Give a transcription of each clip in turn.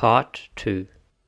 Part 2.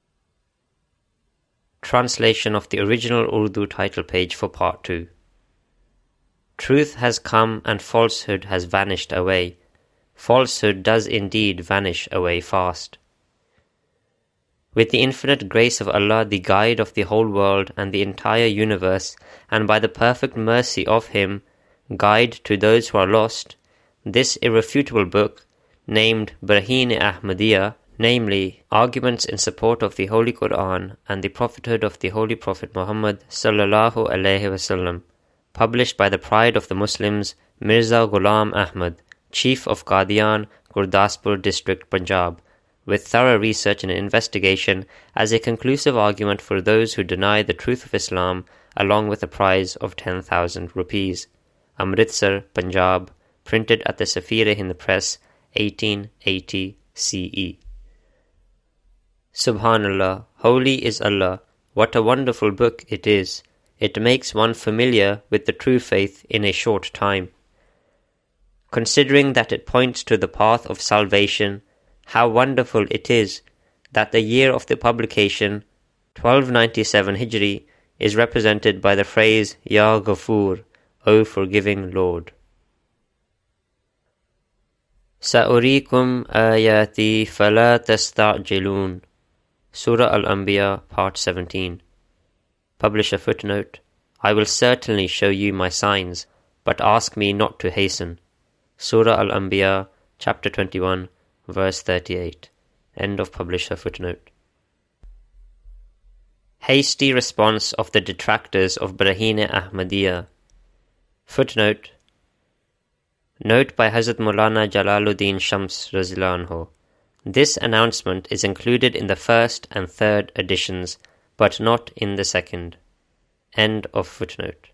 Translation of the original Urdu title page for Part 2. Truth has come and falsehood has vanished away. Falsehood does indeed vanish away fast. With the infinite grace of Allah, the guide of the whole world and the entire universe, and by the perfect mercy of Him, guide to those who are lost, this irrefutable book, named Barahin-e Ahmadiyya, namely, arguments in support of the Holy Quran and the prophethood of the Holy Prophet Muhammad sallallahu alaihi wasallam, published by the pride of the Muslims, Mirza Ghulam Ahmad, Chief of Qadian, Gurdaspur District, Punjab, with thorough research and investigation as a conclusive argument for those who deny the truth of Islam, along with a prize of 10,000 rupees. Amritsar, Punjab, printed at the Safir-e-Hind Press, 1880 CE. Subhanallah, holy is Allah, what a wonderful book it is. It makes one familiar with the true faith in a short time. Considering that it points to the path of salvation, how wonderful it is that the year of the publication, 1297 Hijri, is represented by the phrase Ya Ghafoor, O forgiving Lord. Sa'urikum ayati fala tasta'jilun. Surah Al-Anbiya, Part 17. Publisher footnote: I will certainly show you my signs, but ask me not to hasten. Surah Al-Anbiya, Chapter 21, Verse 38. End of publisher footnote. Hasty response of the detractors of Barahin-e Ahmadiyya. Footnote: Note by Hazrat Maulana Jalaluddin Shams Raziyallahu Anhu. This announcement is included in the first and third editions, but not in the second. End of footnote.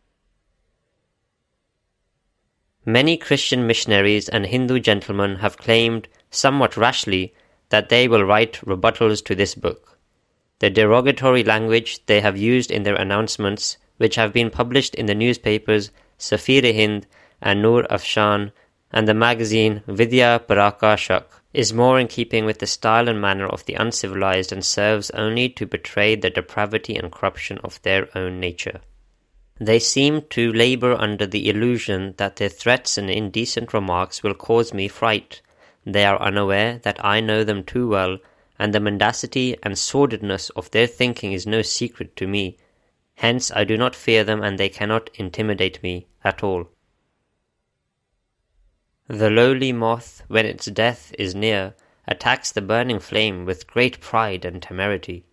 Many Christian missionaries and Hindu gentlemen have claimed, somewhat rashly, that they will write rebuttals to this book. The derogatory language they have used in their announcements, which have been published in the newspapers Safir-e-Hind and Noor Afshan and the magazine Vidya Prakashak, is more in keeping with the style and manner of the uncivilized and serves only to betray the depravity and corruption of their own nature. They seem to labor under the illusion that their threats and indecent remarks will cause me fright. They are unaware that I know them too well, and the mendacity and sordidness of their thinking is no secret to me. Hence I do not fear them, and they cannot intimidate me at all. The lowly moth, when its death is near, attacks the burning flame with great pride and temerity.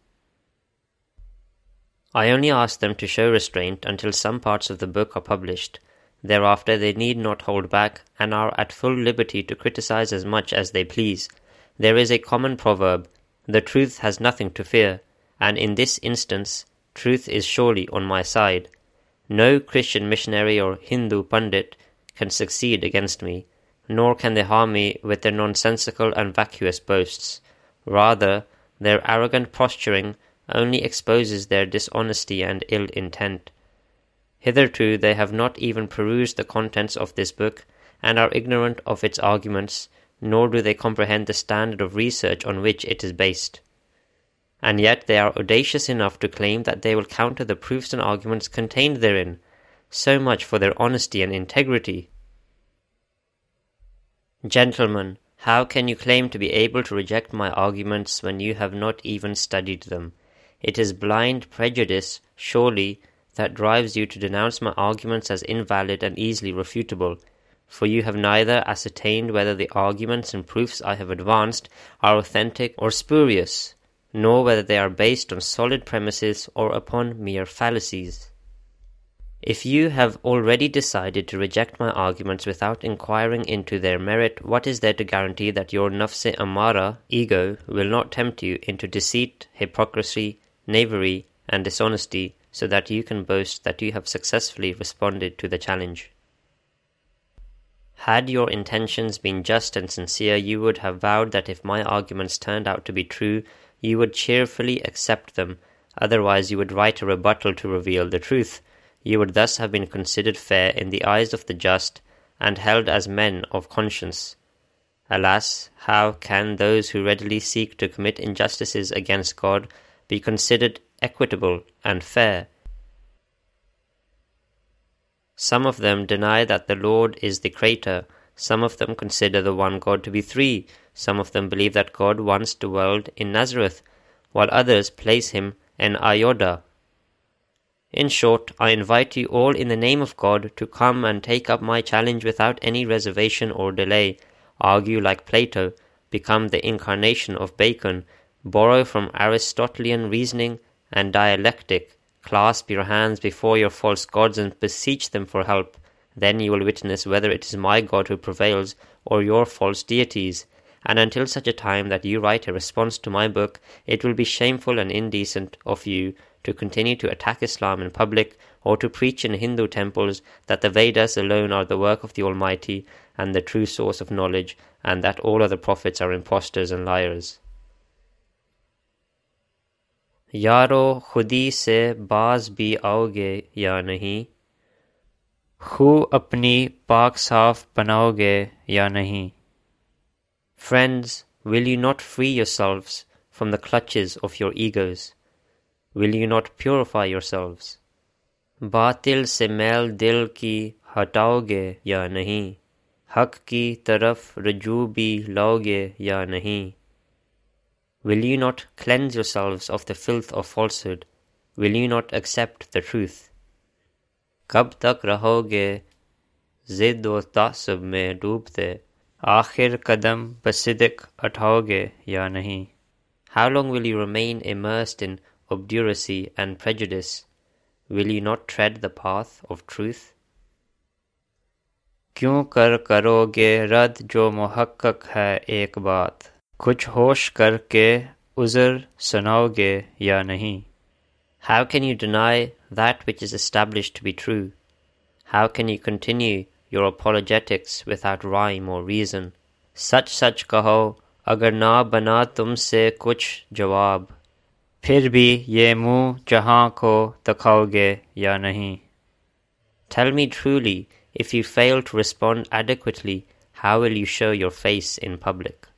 I only ask them to show restraint until some parts of the book are published. Thereafter they need not hold back, and are at full liberty to criticize as much as they please. There is a common proverb, the truth has nothing to fear, and in this instance, truth is surely on my side. No Christian missionary or Hindu pundit can succeed against me, nor can they harm me with their nonsensical and vacuous boasts. Rather, their arrogant posturing only exposes their dishonesty and ill intent. Hitherto they have not even perused the contents of this book, and are ignorant of its arguments, nor do they comprehend the standard of research on which it is based. And yet they are audacious enough to claim that they will counter the proofs and arguments contained therein. So much for their honesty and integrity. Gentlemen, how can you claim to be able to reject my arguments when you have not even studied them? It is blind prejudice, surely, that drives you to denounce my arguments as invalid and easily refutable, for you have neither ascertained whether the arguments and proofs I have advanced are authentic or spurious, nor whether they are based on solid premises or upon mere fallacies. If you have already decided to reject my arguments without inquiring into their merit, what is there to guarantee that your nafs-e amara, ego, will not tempt you into deceit, hypocrisy, knavery, and dishonesty, so that you can boast that you have successfully responded to the challenge? Had your intentions been just and sincere, you would have vowed that if my arguments turned out to be true, you would cheerfully accept them, otherwise you would write a rebuttal to reveal the truth. You would thus have been considered fair in the eyes of the just, and held as men of conscience. Alas, how can those who readily seek to commit injustices against God be considered equitable and fair? Some of them deny that the Lord is the Creator. Some of them consider the one God to be three. Some of them believe that God once dwelled in Nazareth, while others place him in Ayodhya. In short, I invite you all in the name of God to come and take up my challenge without any reservation or delay. Argue like Plato, become the incarnation of Bacon, borrow from Aristotelian reasoning and dialectic, clasp your hands before your false gods and beseech them for help. Then you will witness whether it is my God who prevails or your false deities. And until such a time that you write a response to my book, it will be shameful and indecent of you to continue to attack Islam in public or to preach in Hindu temples that the Vedas alone are the work of the Almighty and the true source of knowledge, and that all other prophets are impostors and liars. यारो खुदी से बाज भी आओगे या नहीं? खू अपनी पाक साफ बनाओगे या नहीं? Friends, will you not free yourselves from the clutches of your egos? Will you not purify yourselves? बातिल से मैल दिल की हटाओगे या नहीं? हक की तरफ रजू भी लाओगे या नहीं? Will you not cleanse yourselves of the filth of falsehood? Will you not accept the truth? कब तक रहोगे ज़िद व तासुब में डूबते? आखिर कदम बसिदिक उठाओगे या नहीं? How long will you remain immersed in obduracy and prejudice? Will you not tread the path of truth? क्यों करोगे रद्द जो मुहक्कक है एक बात? कुछ होश करके उज़र सुनाओगे या नहीं? How can you deny that which is established to be true? How can you continue your apologetics without rhyme or reason? सच कहो, अगर ना बना तुमसे कुछ जवाब, फिर भी ये मुँह जहाँ को दिखाओगे या नहीं? Tell me truly, if you fail to respond adequately, how will you show your face in public?